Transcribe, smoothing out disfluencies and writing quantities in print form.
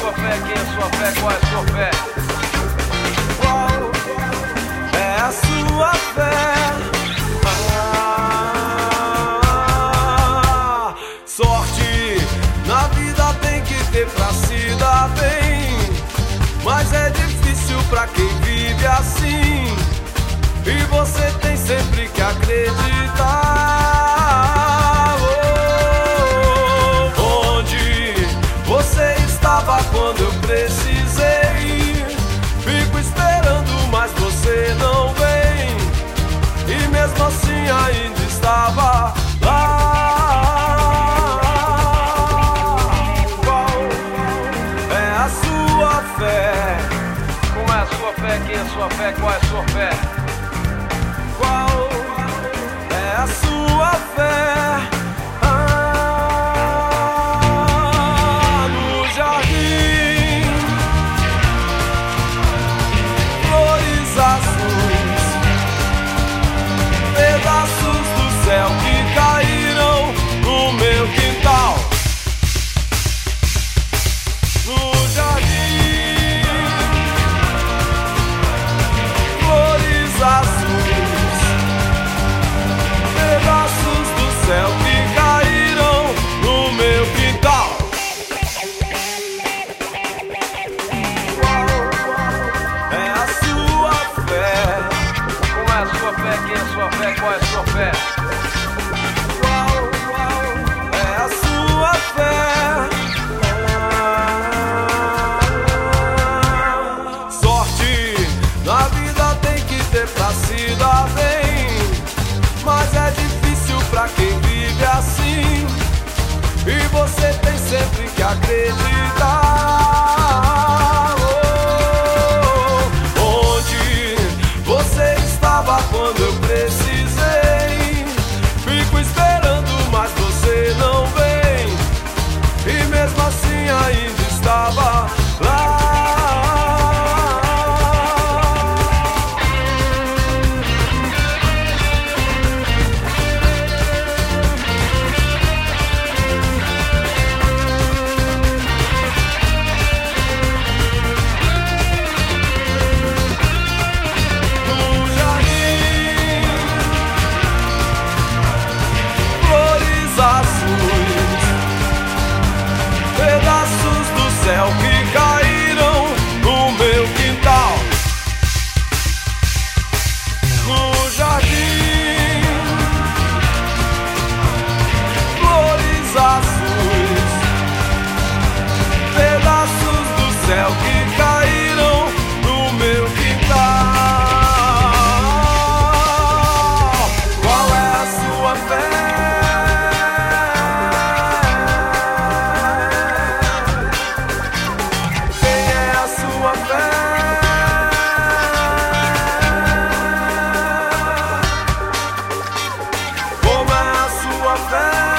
sua fé? Quem é a sua fé? Qual é a sua fé? Qual é a sua fé? Sorte na vida tem que ter pra se dar bem, mas é difícil pra quem vive assim. E você tem sempre que acreditar. Onde você estava quando eu precisei? Fico esperando, mas você não vem. E mesmo assim ainda estava lá. Qual é a sua fé? Como é a sua fé? Quem é a sua fé? Qual é a sua fé? Qual é a sua fé? No jardim, flores azuis, pedaços do céu que caíram no meu quintal. No jardim, flores azuis, pedaços do céu que caíram no meu quintal. Qual é a sua fé? Como é a sua fé? Quem é a sua fé? Qual é a sua fé? Qual é a sua fé? Sorte na vida tem que ter pra se dar bem, mas é difícil pra quem vive assim. E você tem sempre que acreditar. Onde você estava quando eu precisei? Fico esperando, mas você não vem. E mesmo assim ainda estava lá. No jardim, flores azuis, pedaços do céu que caíram no meu quintal. No jardim, flores azuis, pedaços do céu que caíram no meu quintal. Qual é a sua fé? Quem é a sua fé? Como é a sua fé?